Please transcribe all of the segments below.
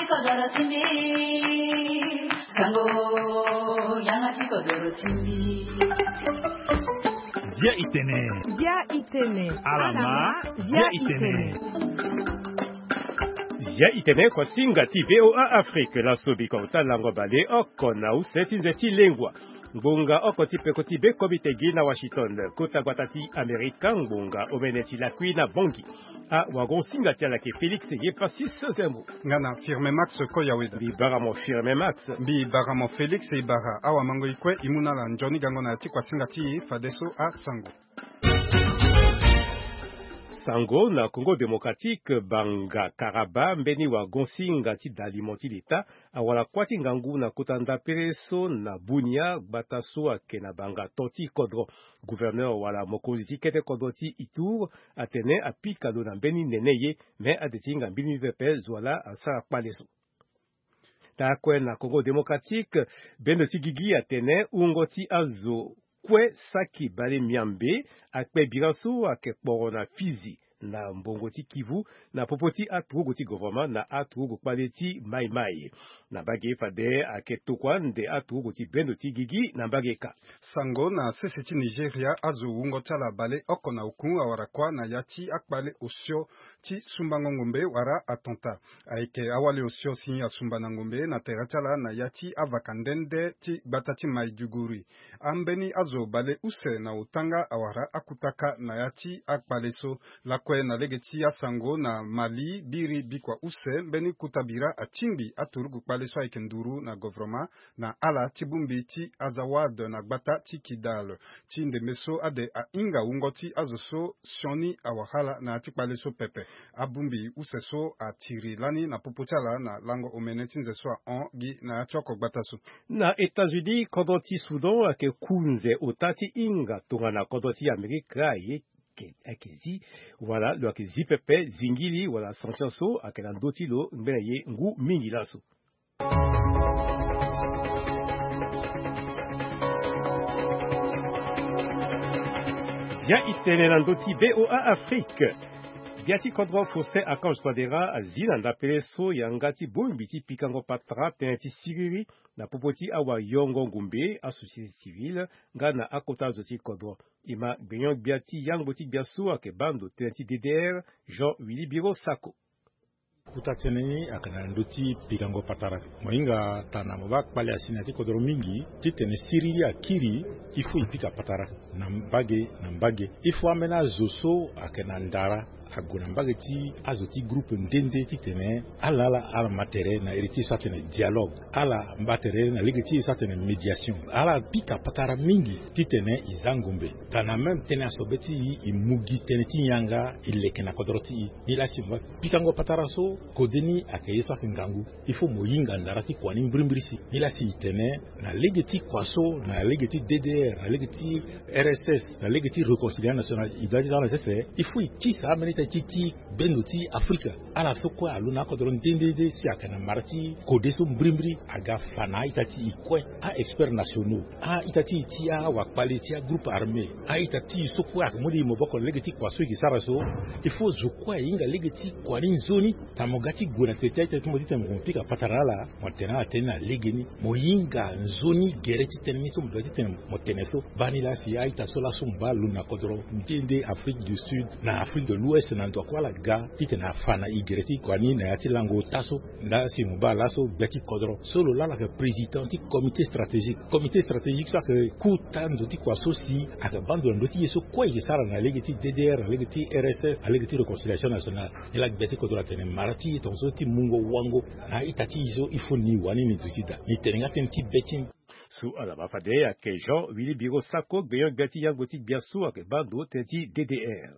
kodoro chimbi sango yangachi kodoro chimbi Zia itene alama zia itene Zia itene kwa singa ti VOA Afrique la sobi kwa utalango bale okona usetinzeti lengwa Ngunga okoti pekoti be komite gina Washington kota guatati Amerika ngunga omeneti la kuina bongi a wagon singa tiala ke Felix ye pasis zembo ngana firme Max Koyaweda bi baramo firme Max bi baramo Felix e bara awa mango ikwe imuna la njoni gangona ti kwa singa ti fadeso a sango Sango na Congo démocratique banga karaba mbeni wa gonsinga ti d'alimenti l'État awala kwati ngangu na kotanda pereso na bunia bataso ake na banga toti kodro gouverneur wala mokonzi kete kodro ti Ituri atene apika do na mbeni neneye me adetinga mbini vepe zwala asa paleso ta na Congo démocratique beno ti gigi atene ungo ti azo kwe saki bale miambe akpe biraso ake kporo na Fizi na mbongoti Kivu na popoti atrugo ti gouvernement na atrugo paleti mai na bage fade aketokwa nde atrugo ti bendo ti gigi na bageka sango na sese ti Nigeria azu ungo tala bale oko na ukun awara kwa na yati akbale osio ti sumbango ngombe wara atenta aike awale osio si asumba ngombe na teratala na yati avakandende ti batati Maiduguri ambeni azo bale use na utanga awara akutaka na yati akbale so la kwe na legeti ya sango na Mali biri bikwa use mbeni kutabira achimbi aturugu kpale so ikenduru na gouvernement na ala tibumbi ti azawad na gbata ti Kidal ti ndemeso ade a inga ungoti azoso sioni awahala na tikpale so pepe abumbi use so a tiri lani na popotala na lango omeneti nzeso a on gi na choko gbata so na États-Unis kodoti Sudan ake kunze otati inga tunga na kodoti Amerika ye akezi wala lo akezi pepe zingili wala sanchanso akela ndotilo mbele ye ngu mingi laso Zia itene na ndoti VOA Afrique Diati kodro fose akanj twadera azina ndapele so yangati bombiti pikango patra teneti siriri na popoti awa yongo ngumbe a société civile ngana akota zoti kodro ima benyon biati yangboti biaso ake bando teneti DDR Jean Willy Biro Sako kutateneni akana ndoti pikango patara moinga tana mobak pale asinati kodro mingi titene siriri akiri ifu ipika patara na mbage ifu amena zoso akana ndara agona mbageti azoti groupe ndende titene ala matere na eriti satene dialogue ala matere na legeti satene médiation ala pika patara mingi titene izangombe tana même tene asobeti imugi tene tinyanga ilekena kodroti ila simba pikango patara so kodeni akayesa kingangu ifo moyinga ndarati kwani mbrimbrisi ila si tene na legeti kwaso na legeti DDR na legeti RSS na legeti réconciliation nationale idadi dans les ifo itisa amenita titi benduti Afrika ala sokwa aluna kodron dendede si akana marati kodeso mbrimbre aga fana itati ikwe a expert nationaux a itati tia wa quality groupe armé a itati sokwa akamodi moboko legeti kwaso ikisaraso ifo zokwa inga legeti kwani zoni tamogati gona tetete tumodite mpika patarala motena tena legeni moyinga zoni gereti tenmiso mdoti ten moteneso banila si a itasola sumba luna kodron ndende Afrique du Sud na Afrique de l'Ouest na ndokwala ga itena fana igereti kwani na yati lango taso nda si mubala so beti kodro solo la que président du comité stratégique soit que kuta ndoti kwa sosi aka bando ndoti yeso kwa yesara na legeti DDR na legeti RSS na legeti réconciliation nationale ila beti kodro tene marati tonso ti mungo wango na itati izo ifoni wani ni tukida ni tenga tenti beti su ala bafade ya ke Jean Willy Biro Sako beyon gati yangoti biasu ake bando tenti DDR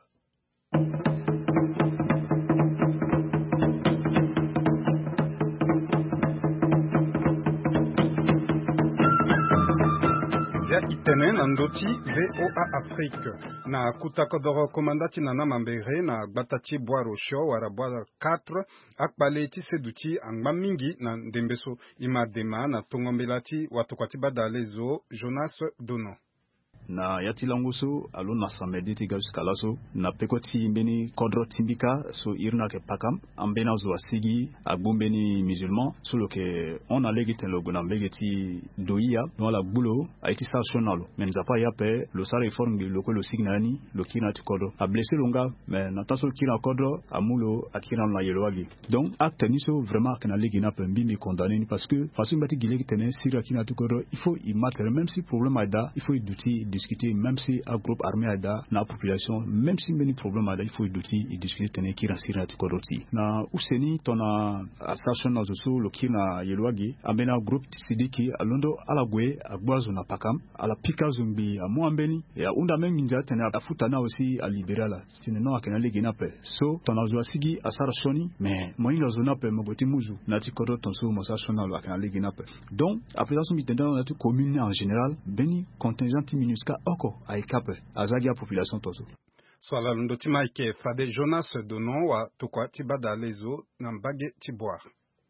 itene na ndoti VOA Afrique na kutakodoro komandati na namambere na gbatati boiro sho wara boiro 4 akbale ti seduti angba mingi na ndembeso ima dema na tongombelati watokwati badalezo Jonas Dono na yatilanguso alo na samedi tiga jusqu'à laso na pekoti mbeni kodro timbika so irna ke pakam ambena zo asigi agbombeni musulman so lo ke on a legite lo gona mbegeti doia no la bulo aiti sa sonalo men zapa yape lo sa réforme lo ko lo signani lo kina ti kodro a blessé longa mais na taso kina kodro amulo akina na yelwagi donc acte ni so vraiment kana legina pe mbimi condamné parce que façon bati gile tene sira kina ti kodro il faut y mettre même si problème ada il faut y discuter même si un groupe armé ada na population même si many problème ada il faut y discuter tene kira sira ti kodro ti na useni tona assassin na zo lo kina yelwagi amena groupe sidiki alondo ala gwe agbazo na pakam ala pika zumbi amwambeni ya unda même nja tena afuta na aussi a libéral sinon akena legina pe so tona zo asigi asara soni mais moyi lo zona pe moboti muzu na ti kodro tonso mo sa sona lo akena legina pe donc application mitenda na ti commune en général beni contingent minusca oko aikape azagia population tonso swala ndoti maike Fade Jonas Donon wa tukwa tibada lezo na mbage tiboire.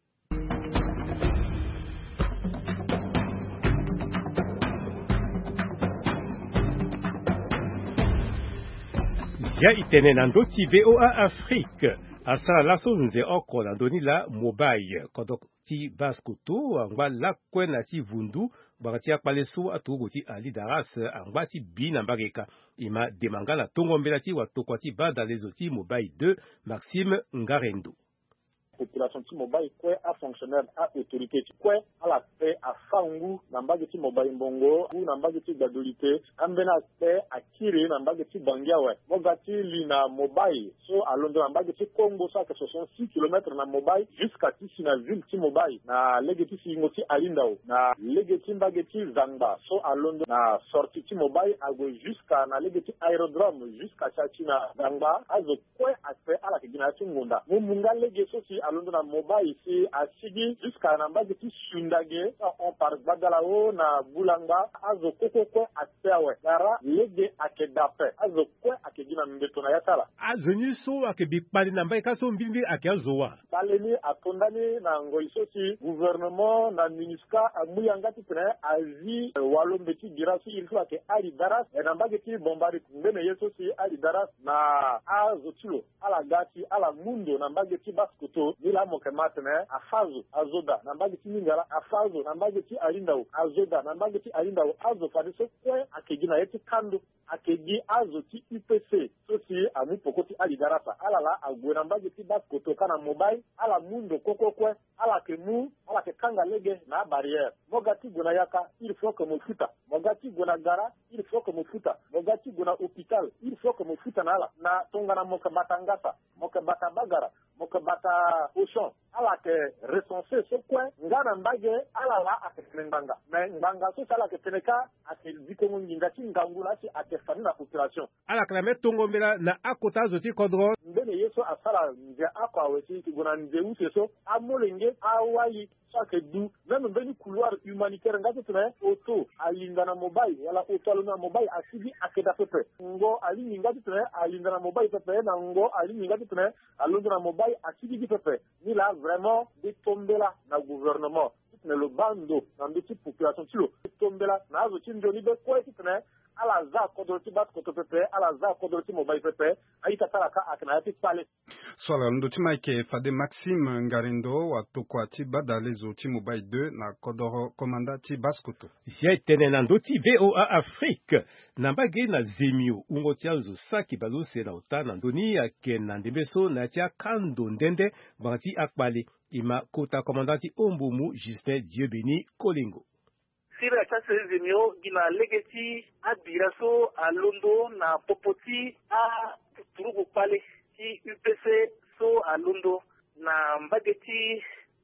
Ya itene na ndoti VOA Afrique asala laso nze oko na ndoni la mobile kodok ti baskuto angba lakwe na ti vundu bakati akpaleso atugo ti ali daras angba ti bi na mbageka ima demangala tongombela ti watokwa ti bada lezo ti mobile 2 Maxime Ngarendo. Population ti mobile kwe a fonctionnaire a autorité kwe ala pe a fangu na mbage ti mobile mbongo u na mbage ti gadolite ambena pe a kire na mbage ti bangiawe mogati li na mobile so alondo na mbage ti Congo sa que ce sont 6 km na mobile jusqu'à ti na ville ti mobile na legeti singo ti alindao na legeti mbage ti zangba so alondo na sorti ti mobile ago jusqu'à na legeti aérodrome jusqu'à chachi na zangba azo kwe a pe ala ke gina ti ngonda munga legeso si alondo na mobile ici à Sigi jusqu'à Nambagi ti Sundage on par Bagalao na Bulanga azo koko a tewe yara lege akedape azo kwe akegina mbeto na yatala azonyi so akebi pali na mbai kaso mbimbi akeazowa baleni atondani na ngoiso si gouvernement na MINUSCA amuyanga ti tene azi walombe ti girasi il faut que ali daras e Nambagi ti bombari mbene yeso si ali daras na azo tilo ala gati ala mundo Nambagi ti baskoto nila moke matene afazo azoda nambagi ti mingala afazo nambagi ti alindao azoda nambagi ti alindao azo fadiso kwe akegina yeti kando akegi azo ti UPC so si amu poko ti alidarasa alala agwe nambagi ti baskoto kana mobile ala mundo koko kwe ala ke mu ala ke kanga lege na barrière mogati gona yaka il faut que mo futa mogati gona gara il faut que mo futa mogati gona hôpital il faut que mo futa na ala na tongana moka batangasa moka batabagara moka bata ocean ala ke recensé ce coin ngana mbage ala la akene mbanga mais mbanga so sala ke teneka ake dikongo ngati ngangula ci ake fani na population ala kala metongombela na akota zoti kodro mbene yeso asala nje akwa weti kigona nje useso amolenge awayi chaque du même mbeni couloir humanitaire ngati tene auto alingana mobile yala auto aluna mobile asibi akeda pepe ngo ali ngati tene alingana mobile pepe na ngo ali ngati tene alundra mobile asibi pepe ni la vraiment de tombela na gouvernement tene le bando na mbiti population tilo tombela na azo tinjoni be ko tene ala za kodoti bas koto pepe ala za kodoti mobile pepe aita talaka akna yati pale swala ndoti maike Fade Maxime Ngarendo wa tokwa ti bada lezo ti mobile 2 na kodoro komanda ti baskoto sia tene na ndoti VOA Afrique nambage na zemio ungo tia zo saki balose na utana ndoni yake na ndembeso na tia kando ndende banti akpale ima kota komandanti ombumu Justin Diebeni Kolingo sira chase zemio gina legeti a biraso a londo na popoti a turugu pale ti UPC so a londo na mbageti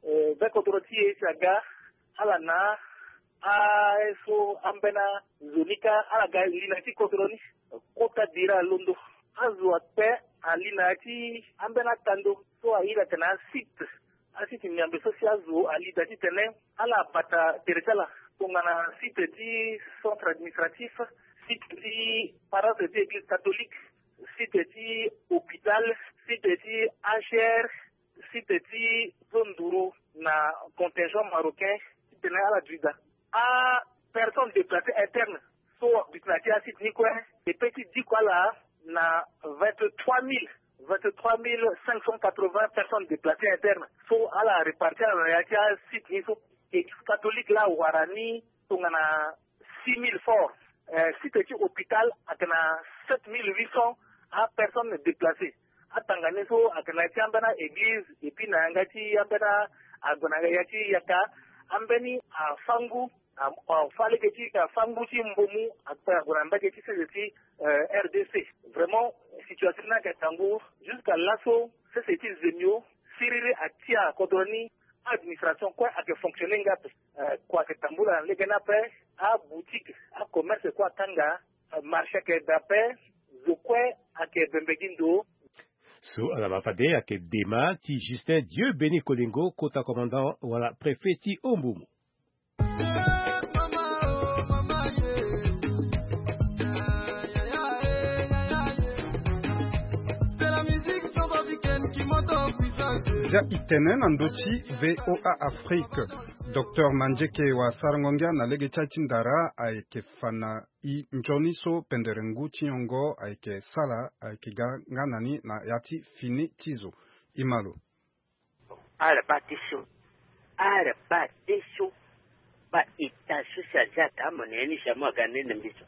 bekodroti chaga ala na a so ambena zonika ala ga lina ti kodroni kota dira londo azu ape alina ti ambena tando so a ira tena site asiti nyambe social zo ali dati tene ala pata teretala tongana site di centre administratif site di paroisse de l'église catholique site di hôpital site di HR site di zonduru na contingent marocain tene ala juda a personne déplacée interne so so bitnatia sit ni quoi et petit dit quoi là na 23 580 personnes déplacées internes so ala répartir na yatia sit ni so catholique là warani tongana 6000 forts site ci hôpital akana 7800 à personnes déplacées atangane so akana tiambana église et puis na ngati ambana agona yati yaka ambeni a fangu fallait que tu fangu ci mbomu akpa agona mbake ci c'est RDC vraiment situation na katangu jusqu'à l'asso c'est zemio siriri atia kodoni administration quoi a que fonctionner ngap quoi que tambula legena pe a boutique a commerce quoi tanga marché que d'après zo quoi a que bembegindo. So, à la mafade, à que dema, ti Justin Dieu béni Kolingo, kota commandant, voilà, préfet ti Omboum. Ja itenen andoti VOA Afrique. Dr. Manjeke wa Sarangongia na lege chachindara aike fana I njoni so penderengu chinyongo aike sala aike ganani na yati fini chizo. Imalo. Arabatisho. Ba itashu shajata moneni shamwa ganene mbiso.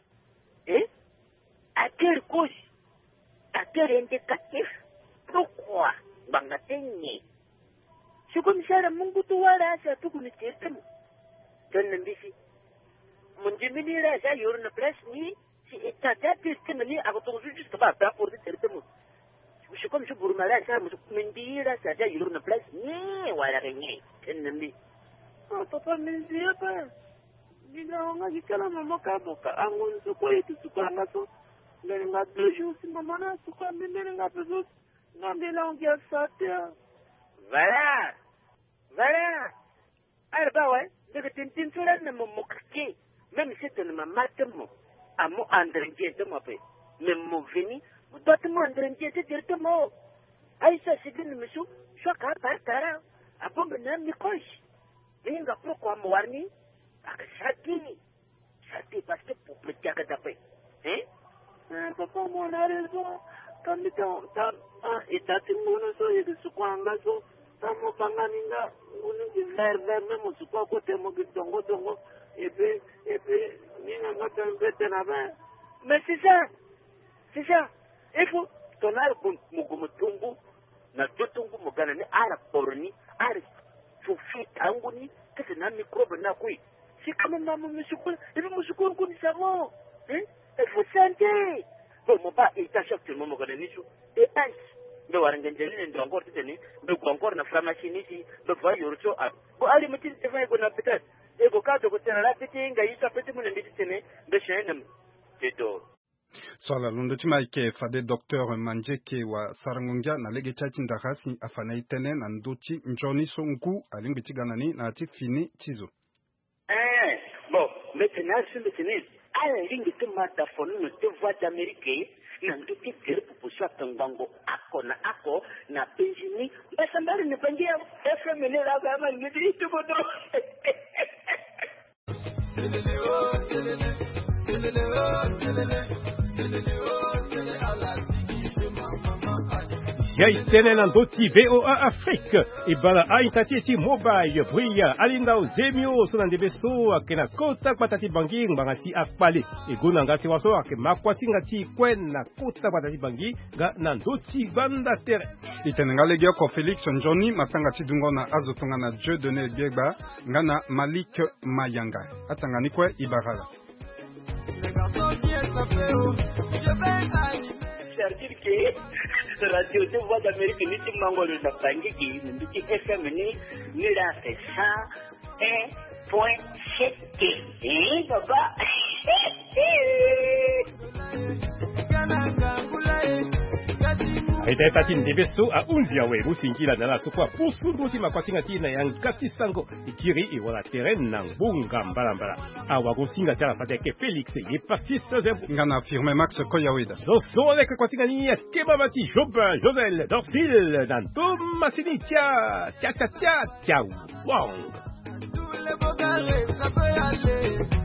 Ater kush. Ater indikatif. Pourquoi? Bangatenye. Shukumshara Mungu tuwala asa tukunitetamu. Tonna mbisi. Munjimini rasa yoruna place ni si etata testamu ni agotozu juste ba pour de tetamu. Shukum shuburumala sa musukmindira sa yoruna place ni wala renye. Tonna mbi. Papa mzia pa. Ninaonga jikala mama kaboka angon sukwetu sukanga so. Nenga dojo si mama na sukambe nenga pezo. Ngambela ongia satia. Voilà. Alors ouais, de tintin sur la mokaki, même si tu ne m'as matemo, à mon andrendier de ma paix. Même mon vini, vous doit te mandrendier de dire de mots. Aïssa, c'est que nous me sou, choca par tara, à bon benam ni coche. Venga pourquoi moarni, à chati parce que pour petit à taper. Papa, mon a raison. Itati muna so yedi sukwanga so tamo banganinga unu verve memo sukwa kote mo dongo epe ninga ngata mbete na ba mais c'est ça il faut tonar mugumutungu na tutungu mugana ni ara porni ara fufi tangu ni kese na microbe na kui si kama mama msukwa hivi msukwa kuni samo il faut santé. Bon, pas il t'achète tout le monde organisé et pense de voir un gangélin de encore tenir de encore na pharmacie ici de voir yorcho a bon allez mettez te faire qu'on a peut-être et au cas de côté là petit nga isa petit mon ndi tenir de chaîne c'est tout. Swala lundochi maike fade Dr. Manjeke wa Sarangongia na lege chachindara si afana itene na ndochi njoni songu alimbiti ganani na ati fini chizo. Bon, maintenant sur le tennis ala ringi tu mata fonu te voix d'Amérique na nduki kere pupushwa tangango ako na penjini basa mbali ni pangia FM ni la kama ngidi tu bodo Yaitenen andoti VOA Afrique ibala aintati mobile bria alinda zemio sonande beso akena kota patati bangi ngangati akpale egona ngasi waso ake makwati ngati kwena kota patati bangi ga nandoti banda tere itenenga legio ko Felix Njoni matanga tidungo na azotonga na Dieu donné biegba ngana Malik Mayanga atangani kwe ibarala Radio de Voix d'Amérique ni ti mangolo da bangi ki ndi FM ni la ça 1.7 baba Ita tatin debeso a unziawe musingila na la sokwa pusunduti makwatinga tina yankati sango ikiri iwala terrain na bunga mbalambala awa gosinga tala fateke Felix ye pasiste zembu ngana affirme Max Koyaweda so avec kwatinga ni Kebabati Jobin Jovel Dorfil dan Thomasini ciao wow tous les beaux garés ça peut aller